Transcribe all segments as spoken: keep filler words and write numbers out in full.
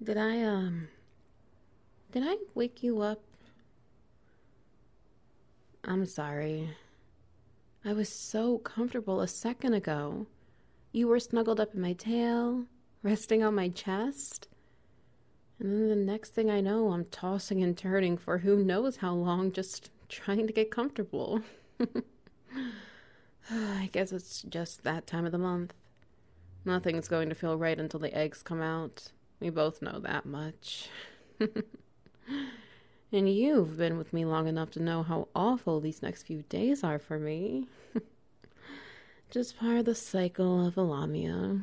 Did I, um, did I wake you up? I'm sorry. I was so comfortable a second ago. You were snuggled up in my tail, resting on my chest. And then the next thing I know, I'm tossing and turning for who knows how long, just trying to get comfortable. I guess it's just that time of the month. Nothing's going to feel right until the eggs come out. We both know that much. And you've been with me long enough to know how awful these next few days are for me. Just part of the cycle of Alamia.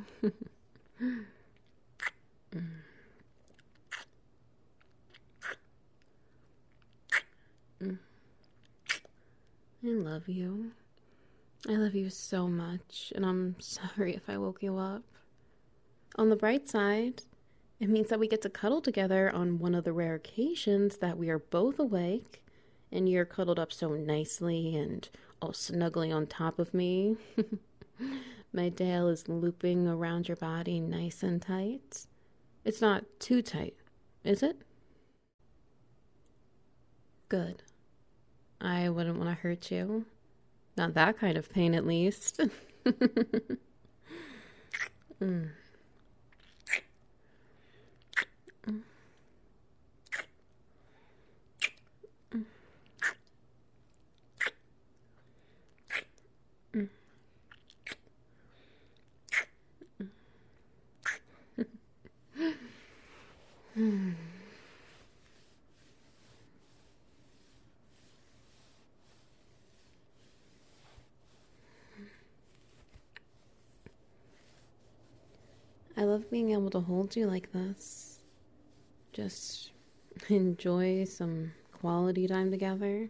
I love you. I love you so much, and I'm sorry if I woke you up. On the bright side, it means that we get to cuddle together on one of the rare occasions that we are both awake, and you're cuddled up so nicely and all snuggly on top of me. My tail is looping around your body nice and tight. It's not too tight, is it? Good. I wouldn't want to hurt you. Not that kind of pain, at least. mm. Hmm. I love being able to hold you like this. Just enjoy some quality time together.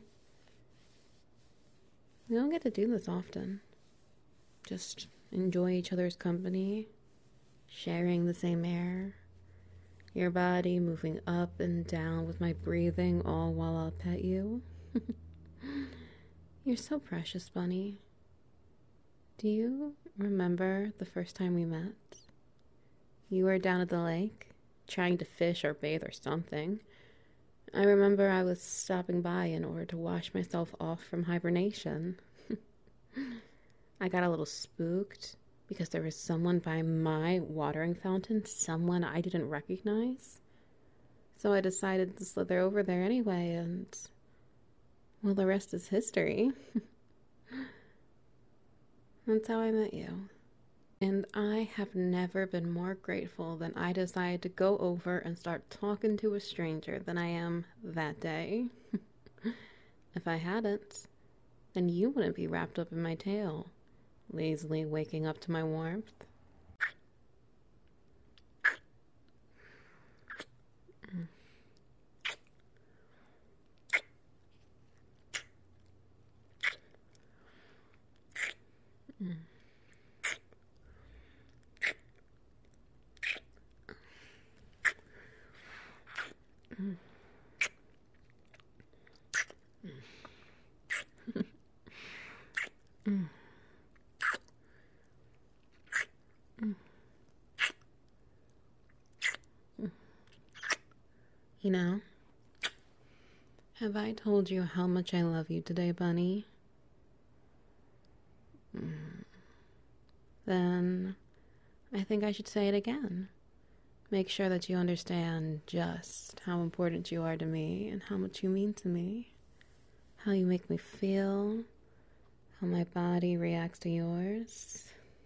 We don't get to do this often. Just enjoy each other's company, sharing the same air, your body moving up and down with my breathing, all while I'll pet you. You're so precious, Bunny. Do you remember the first time we met? You were down at the lake, trying to fish or bathe or something. I remember I was stopping by in order to wash myself off from hibernation. I got a little spooked because there was someone by my watering fountain, someone I didn't recognize. So I decided to slither over there anyway, and, well, the rest is history. That's how I met you. And I have never been more grateful than I decided to go over and start talking to a stranger than I am that day. If I hadn't, then you wouldn't be wrapped up in my tail, lazily waking up to my warmth. Mm. Mm. Mm. Mm. You know, have I told you how much I love you today, Bunny? Mm. Then I think I should say it again. Make sure that you understand just how important you are to me and how much you mean to me. How you make me feel. How my body reacts to yours.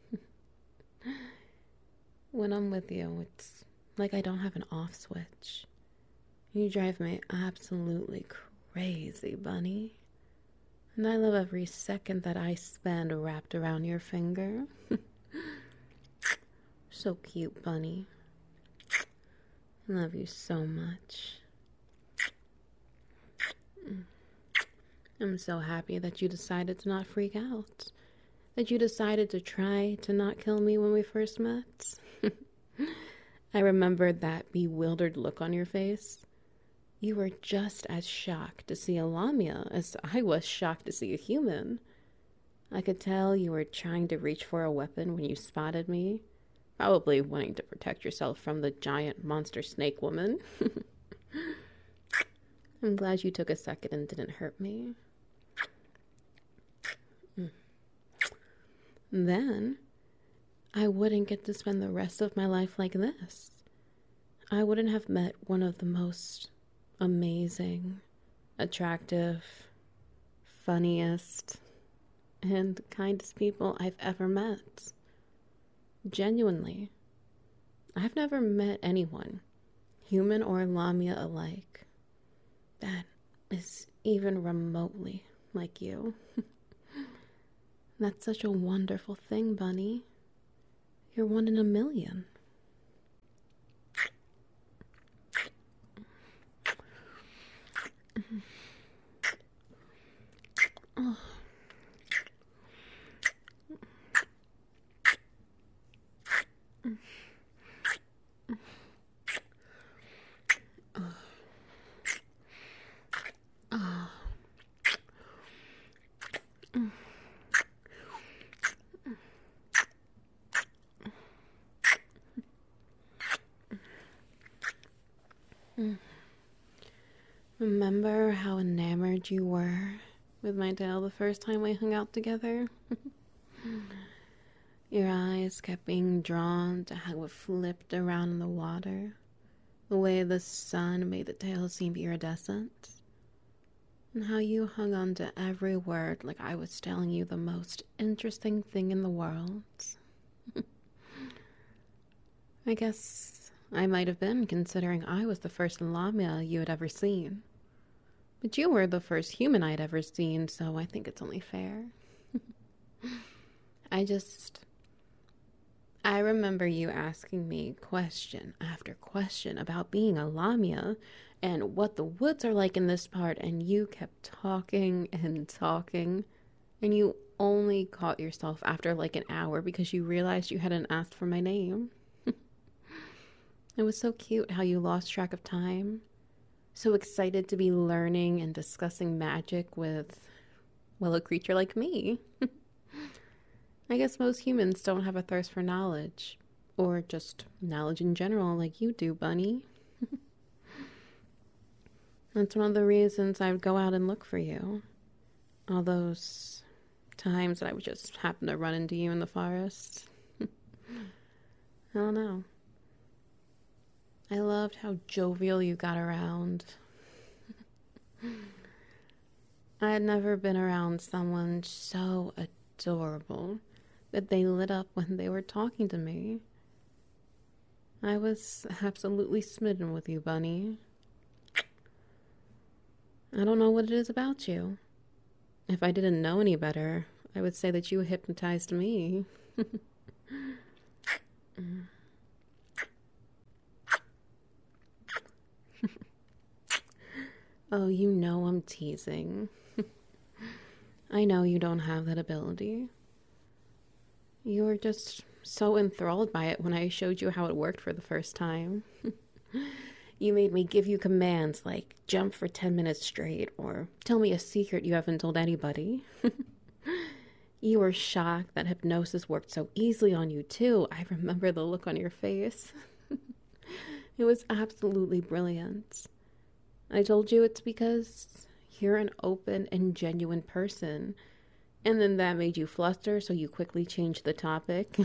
When I'm with you, it's like I don't have an off switch. You drive me absolutely crazy, Bunny. And I love every second that I spend wrapped around your finger. So cute, Bunny. I love you so much. I'm so happy that you decided to not freak out. That you decided to try to not kill me when we first met. I remembered that bewildered look on your face. You were just as shocked to see a Lamia as I was shocked to see a human. I could tell you were trying to reach for a weapon when you spotted me, Probably wanting to protect yourself from the giant monster snake woman. I'm glad you took a second and didn't hurt me. Then, I wouldn't get to spend the rest of my life like this. I wouldn't have met one of the most amazing, attractive, funniest, and kindest people I've ever met. Genuinely. I've never met anyone, human or Lamia alike, that is even remotely like you. That's such a wonderful thing, Bunny. You're one in a million. Oh. Remember how enamored you were with my tail the first time we hung out together? Your eyes kept being drawn to how it flipped around in the water, the way the sun made the tail seem iridescent, and how you hung on to every word like I was telling you the most interesting thing in the world. I guess I might have been, considering I was the first Lamia you had ever seen. But you were the first human I'd ever seen, so I think it's only fair. I just... I remember you asking me question after question about being a Lamia and what the woods are like in this part, and you kept talking and talking, and you only caught yourself after like an hour because you realized you hadn't asked for my name. It was so cute how you lost track of time. So excited to be learning and discussing magic with, well, a creature like me. I guess most humans don't have a thirst for knowledge, or just knowledge in general like you do, Bunny. That's one of the reasons I would go out and look for you. All those times that I would just happen to run into you in the forest. I don't know. I loved how jovial you got around. I had never been around someone so adorable that they lit up when they were talking to me. I was absolutely smitten with you, Bunny. I don't know what it is about you. If I didn't know any better, I would say that you hypnotized me. Oh, you know I'm teasing. I know you don't have that ability. You were just so enthralled by it when I showed you how it worked for the first time. You made me give you commands like jump for ten minutes straight or tell me a secret you haven't told anybody. You were shocked that hypnosis worked so easily on you too. I remember the look on your face. It was absolutely brilliant. I told you it's because you're an open and genuine person. And then that made you fluster, so you quickly changed the topic.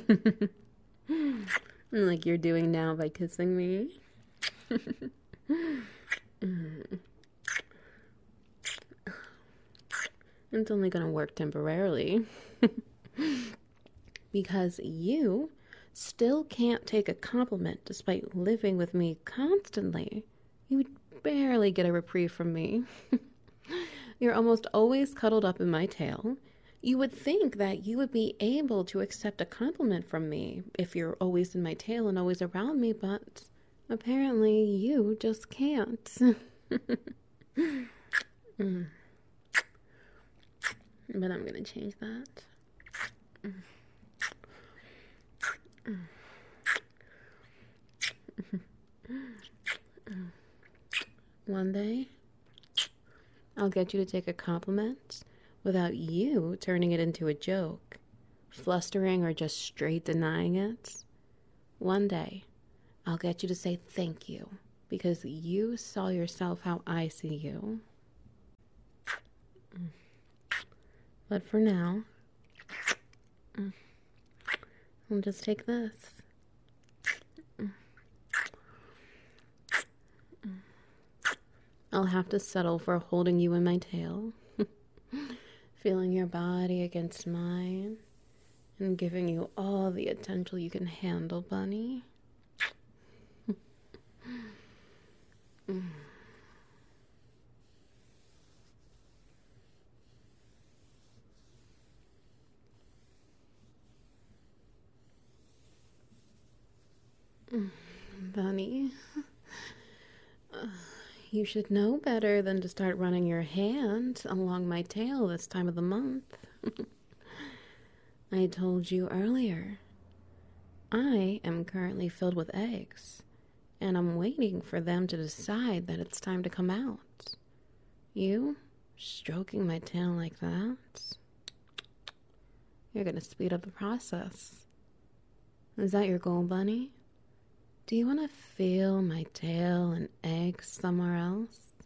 Like you're doing now by kissing me. It's only gonna work temporarily. Because you still can't take a compliment despite living with me constantly. You would barely get a reprieve from me. You're almost always cuddled up in my tail. You would think that you would be able to accept a compliment from me if you're always in my tail and always around me, but apparently you just can't. mm. But I'm gonna change that. One day, I'll get you to take a compliment without you turning it into a joke, flustering or just straight denying it. One day, I'll get you to say thank you because you saw yourself how I see you. But for now, I'll just take this. I'll have to settle for holding you in my tail, feeling your body against mine, and giving you all the attention you can handle, bunny. Bunny, uh, you should know better than to start running your hand along my tail this time of the month. I told you earlier, I am currently filled with eggs, and I'm waiting for them to decide that it's time to come out. You stroking my tail like that? You're gonna speed up the process. Is that your goal, bunny? Do you want to feel my tail and eggs somewhere else?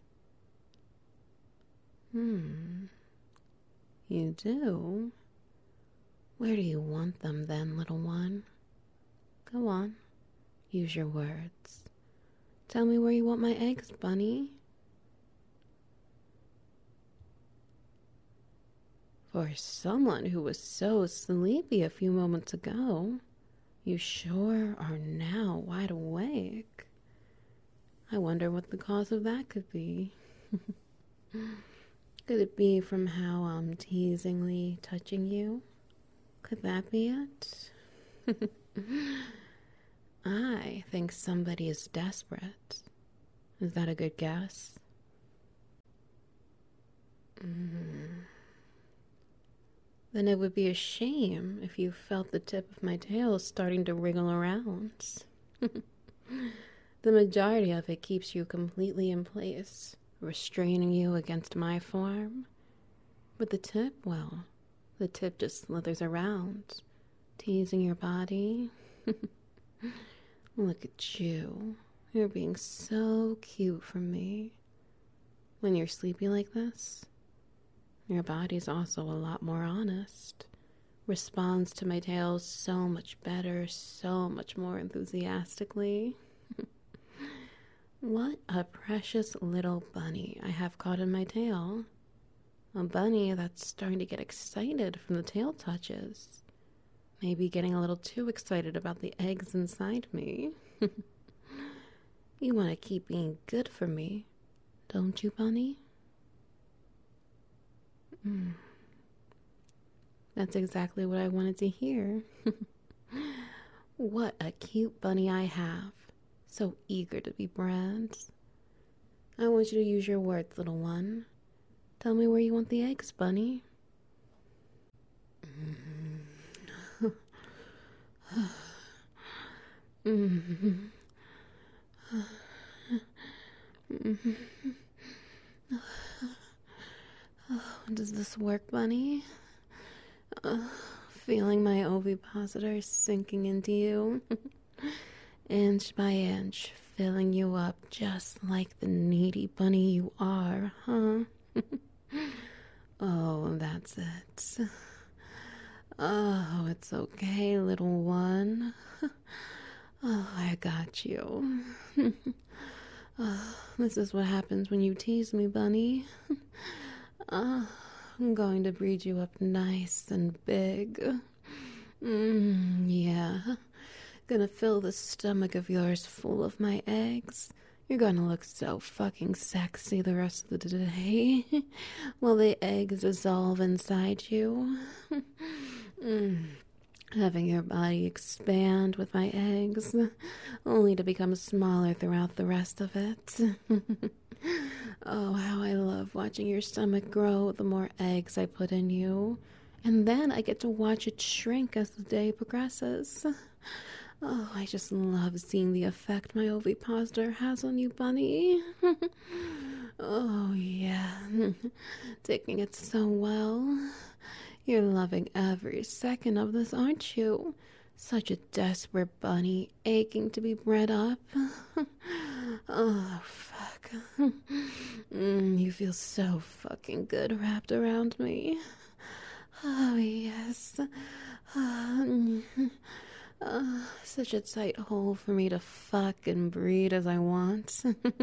Hmm. You do? Where do you want them then, little one? Go on. Use your words. Tell me where you want my eggs, bunny. For someone who was so sleepy a few moments ago, you sure are now wide awake. I wonder what the cause of that could be. Could it be from how I'm teasingly touching you? Could that be it? I think somebody is desperate. Is that a good guess? Mm. Then it would be a shame if you felt the tip of my tail starting to wriggle around. The majority of it keeps you completely in place, restraining you against my form. But the tip, well, the tip just slithers around, teasing your body. Look at you. You're being so cute for me. When you're sleepy like this, your body's also a lot more honest. Responds to my tail so much better, so much more enthusiastically. What a precious little bunny I have caught in my tail. A bunny that's starting to get excited from the tail touches. Maybe getting a little too excited about the eggs inside me. You want to keep being good for me, don't you, bunny? Mm. That's exactly what I wanted to hear. What a cute bunny I have. So eager to be bred. I want you to use your words, little one. Tell me where you want the eggs, bunny. Does this work, bunny? Uh, feeling my ovipositor sinking into you, inch by inch, filling you up just like the needy bunny you are, huh? Oh, that's it. Oh, it's okay, little one. Oh, I got you. Oh, this is what happens when you tease me, bunny. Uh, I'm going to breed you up nice and big. Mm, yeah. Gonna fill the stomach of yours full of my eggs. You're gonna look so fucking sexy the rest of the day while the eggs dissolve inside you. Mm. Having your body expand with my eggs, only to become smaller throughout the rest of it. Oh, how I love watching your stomach grow the more eggs I put in you. And then I get to watch it shrink as the day progresses. Oh, I just love seeing the effect my ovipositor has on you, bunny. Oh, yeah. Taking it so well. You're loving every second of this, aren't you? Such a desperate bunny, aching to be bred up. Oh, fuck. Mm, you feel so fucking good wrapped around me. Oh, yes. Uh, uh, such a tight hole for me to fuck and breed as I want.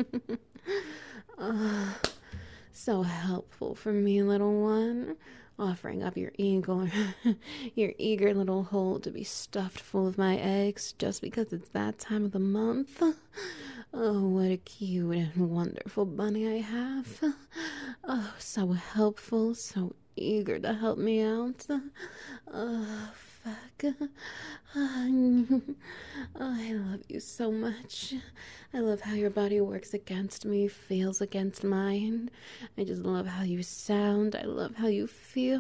uh, so helpful for me, little one. Offering up your eager, your eager little hole to be stuffed full of my eggs just because it's that time of the month. Oh, what a cute and wonderful bunny I have. Oh, so helpful, so eager to help me out. Oh, fuck. Oh, I love you so much. I love how your body works against me, feels against mine. I just love how you sound. I love how you feel.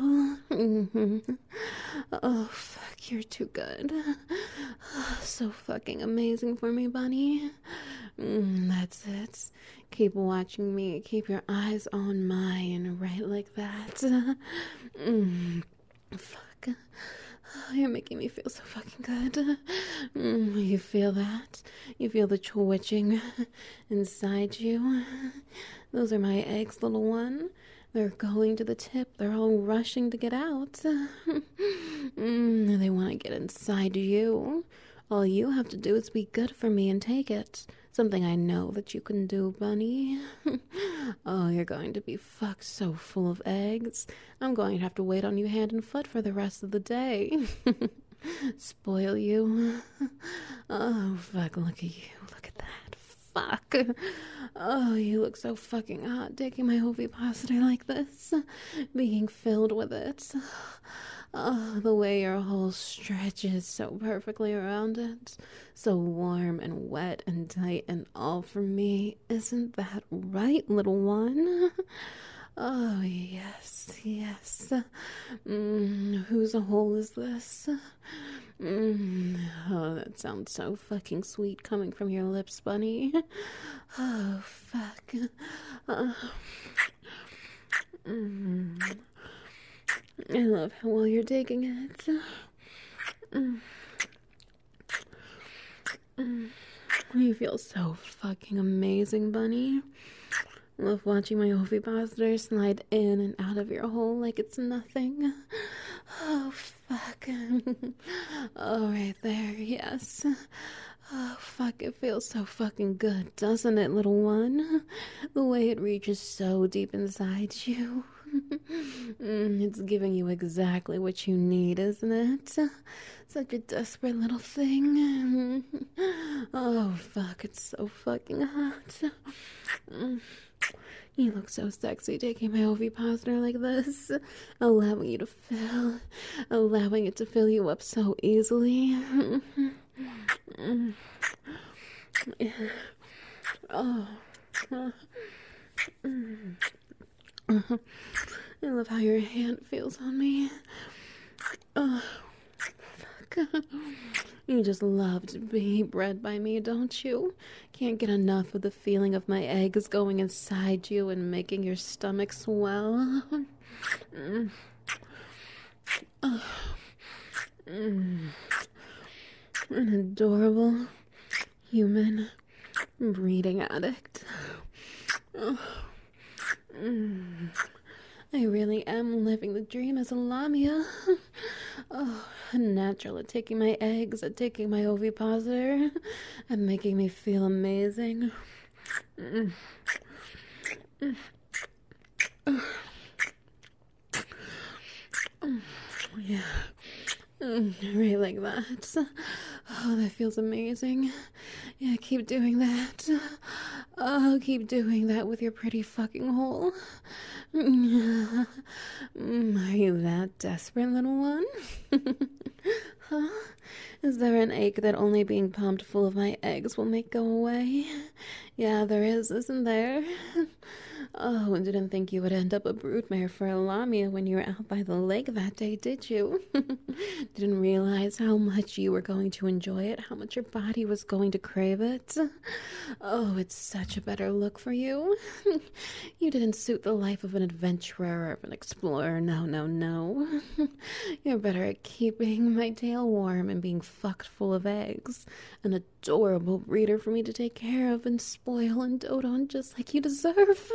Oh, fuck, you're too good. Oh, so fucking amazing for me, bunny. Mm, that's it. Keep watching me. Keep your eyes on mine, right like that. Mm, fuck. Oh, you're making me feel so fucking good. Mm, you feel that? You feel the twitching inside you? Those are my eggs, little one. They're going to the tip. They're all rushing to get out. Mm, they want to get inside you. All you have to do is be good for me and take it. Something I know that you can do, bunny. Oh, you're going to be fucked so full of eggs. I'm going to have to wait on you hand and foot for the rest of the day. Spoil you. Oh, fuck, look at you. Look at that. Fuck. Oh, you look so fucking hot taking my ovipositor like this. Being filled with it. Oh, the way your hole stretches so perfectly around it. So warm and wet and tight and all for me. Isn't that right, little one? Oh, yes, yes. Mm, whose hole is this? Mm, oh, that sounds so fucking sweet coming from your lips, bunny. Oh, fuck. Uh, mm. I love how well you're digging it. Mm. Mm. You feel so fucking amazing, bunny. Love watching my ovipositor slide in and out of your hole like it's nothing. Oh, fuck. Oh, right there, yes. Oh, fuck, it feels so fucking good, doesn't it, little one? The way it reaches so deep inside you. Mm, it's giving you exactly what you need, isn't it? Such a desperate little thing. Oh, fuck, it's so fucking hot. Mm. You look so sexy taking my ovipositor like this, allowing you to fill, allowing it to fill you up so easily. Oh. I love how your hand feels on me. Oh, fuck. You just love to be bred by me, don't you? Can't get enough of the feeling of my eggs going inside you and making your stomach swell. Mm. Oh. Mm. An adorable human breeding addict. Oh. Mm. I really am living the dream as a lamia. Oh, natural at taking my eggs, at taking my ovipositor, at making me feel amazing. Mm. Mm. Mm. Yeah. Mm, right like that. Oh, that feels amazing. Yeah, keep doing that. Oh, keep doing that with your pretty fucking hole. Mm, are you that desperate, little one? Huh? Is there an ache that only being pumped full of my eggs will make go away? Yeah, there is, isn't there? Oh, didn't think you would end up a broodmare for a Lamia when you were out by the lake that day, did you? Didn't realize how much you were going to enjoy it, how much your body was going to crave it. Oh, it's such a better look for you. You didn't suit the life of an adventurer or of an explorer. No, no, no. You're better at keeping my tail warm and being fucked full of eggs. An adorable breeder for me to take care of and spoil and dote on just like you deserve.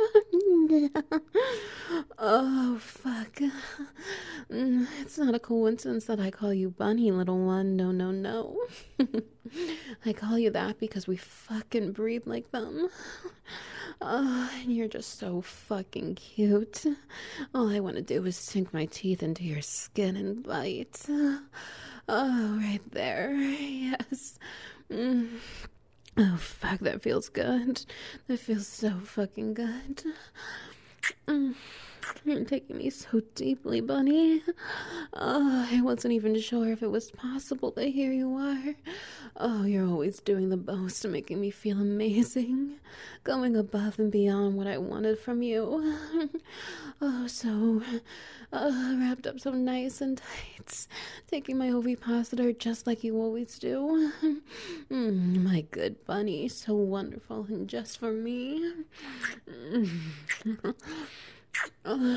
Oh, fuck. It's not a coincidence that I call you Bunny, little one. No, no, no. I call you that because we fucking breathe like them. Oh, and you're just so fucking cute. All I want to do is sink my teeth into your skin and bite. Oh, right there. Yes. Mm. Oh, fuck, that feels good. That feels so fucking good. Mm. You're taking me so deeply, Bunny. Oh, I wasn't even sure if it was possible, but here you are. Oh, you're always doing the most, making me feel amazing. Going above and beyond what I wanted from you. Oh, so uh, wrapped up so nice and tight. Taking my ovipositor just like you always do. Mm, my good Bunny, so wonderful and just for me. Mm. Oh,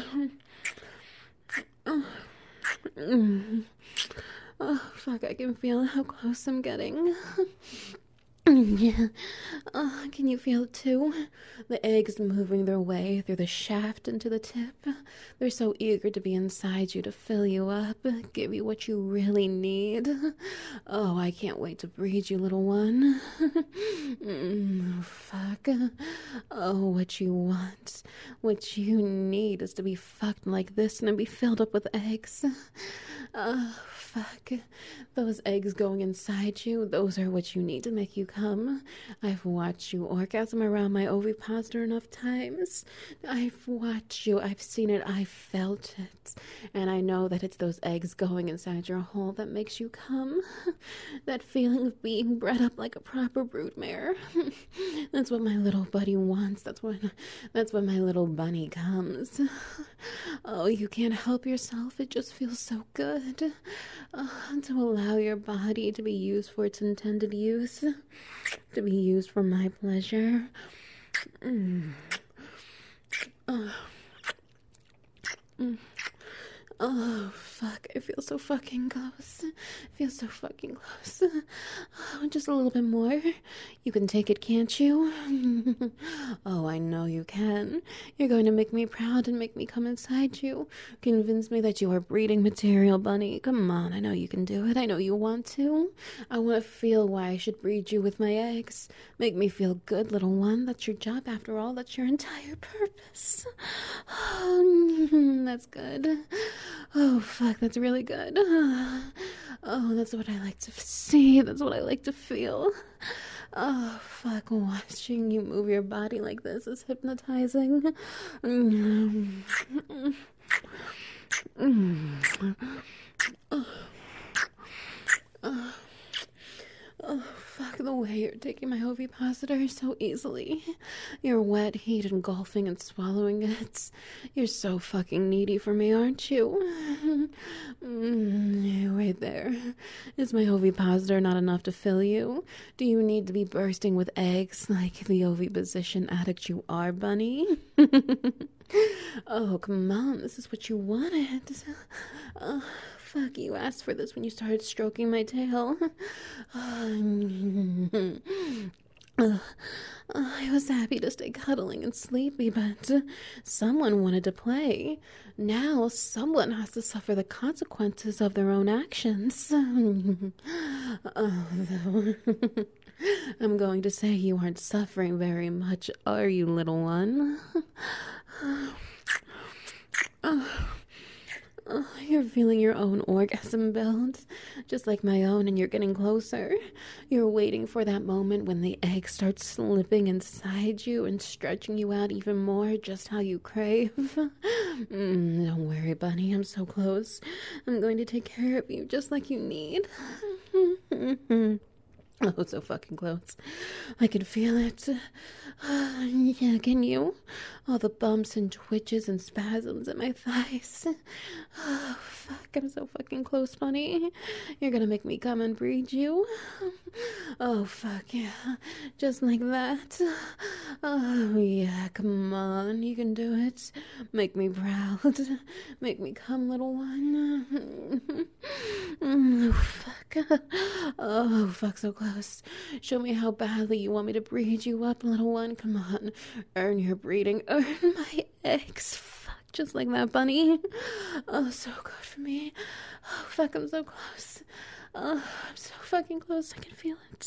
oh, mm. Oh, fuck, I can feel how close I'm getting. Yeah. Uh, can you feel it too? The eggs moving their way through the shaft into the tip. They're so eager to be inside you to fill you up, give you what you really need. Oh, I can't wait to breed you, little one. Mm, fuck. Oh, what you want, what you need is to be fucked like this and to be filled up with eggs. Oh, fuck. Those eggs going inside you, those are what you need to make you come. I've watched you orgasm around my ovipositor enough times. I've watched you, I've seen it, I've felt it. And I know that it's those eggs going inside your hole that makes you come. That feeling of being bred up like a proper broodmare. That's what my little buddy wants. That's what, that's when my little bunny comes. Oh, you can't help yourself. It just feels so good. Uh, to allow your body to be used for its intended use. To be used for my pleasure. Mm. Oh. Mm. Oh, fuck. I feel so fucking close. I feel so fucking close. Oh, just a little bit more. You can take it, can't you? Oh, I know you can. You're going to make me proud and make me come inside you. Convince me that you are breeding material, Bunny. Come on, I know you can do it. I know you want to. I want to feel why I should breed you with my eggs. Make me feel good, little one. That's your job, after all. That's your entire purpose. That's good. Oh, fuck, that's really good. Oh, that's what I like to see. That's what I like to feel. Oh, fuck, watching you move your body like this is hypnotizing. Oh, oh, fuck, the way you're taking my ovipositor so easily. You're wet, heat, engulfing and swallowing it. You're so fucking needy for me, aren't you? Mm, right there. Is my ovipositor not enough to fill you? Do you need to be bursting with eggs like the oviposition addict you are, Bunny? Oh, come on, this is what you wanted. Oh, fuck, you asked for this when you started stroking my tail. Uh, I was happy to stay cuddling and sleepy, but someone wanted to play. Now someone has to suffer the consequences of their own actions. Although I'm going to say you aren't suffering very much, are you, little one? Oh, you're feeling your own orgasm build, just like my own, and you're getting closer. You're waiting for that moment when the egg starts slipping inside you and stretching you out even more, just how you crave. Mm, don't worry, Bunny, I'm so close. I'm going to take care of you just like you need. Oh, so fucking close. I can feel it. Uh, yeah, can you? All the bumps and twitches and spasms in my thighs. Oh, fuck, I'm so fucking close, bunny. You're gonna make me come and breed you. Oh, fuck, yeah. Just like that. Oh, yeah, come on. You can do it. Make me proud. Make me come, little one. Oh, fuck. Oh, fuck, so close. Show me how badly you want me to breed you up, little one. Come on. Earn your breeding. Earn my eggs. Fuck, just like that, bunny. Oh, so good for me. Oh, fuck, I'm so close. Oh, I'm so fucking close. I can feel it.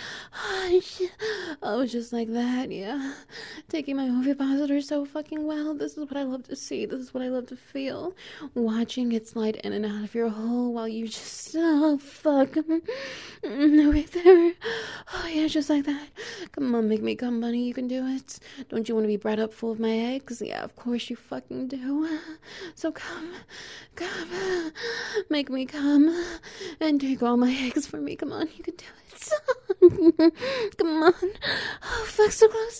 Oh, just like that, yeah. Taking my ovipositor so fucking well. This is what I love to see. This is what I love to feel. Watching it slide in and out of your hole while you just, oh, fuck. Right there. Oh, yeah, just like that. Come on, make me come, bunny. You can do it. Don't you want to be bred up full of my eggs? Yeah, of course you fucking do. So come, come, make me come, and take all my eggs for me. Come on, you can do it. Come on. Oh, fuck, so close.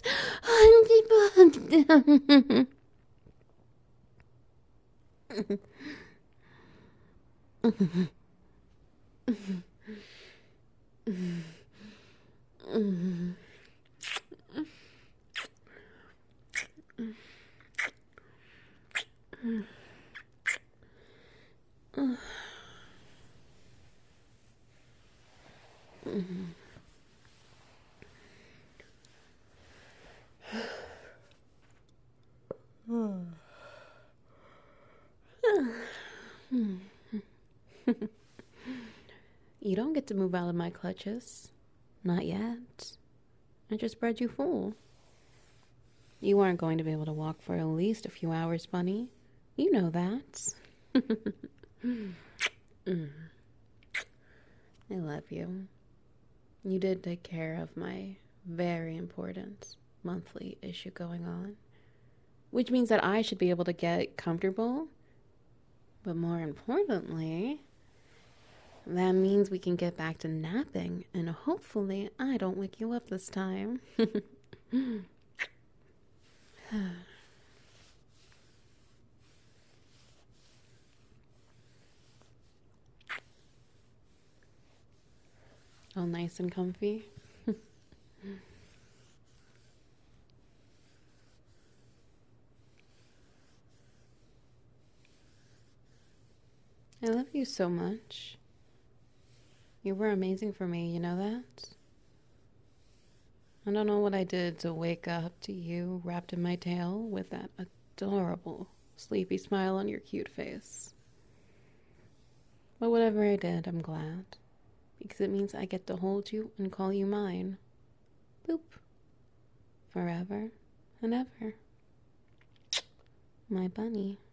You don't get to move out of my clutches. Not yet. I just bred you full. You aren't going to be able to walk for at least a few hours, bunny. You know that. mm. I love you. You did take care of my very important monthly issue going on, which means that I should be able to get comfortable. But more importantly, that means we can get back to napping, and hopefully I don't wake you up this time. All nice and comfy. I love you so much. You were amazing for me, you know that? I don't know what I did to wake up to you wrapped in my tail with that adorable, sleepy smile on your cute face. But whatever I did, I'm glad. Because it means I get to hold you and call you mine. Boop. Forever and ever. My bunny.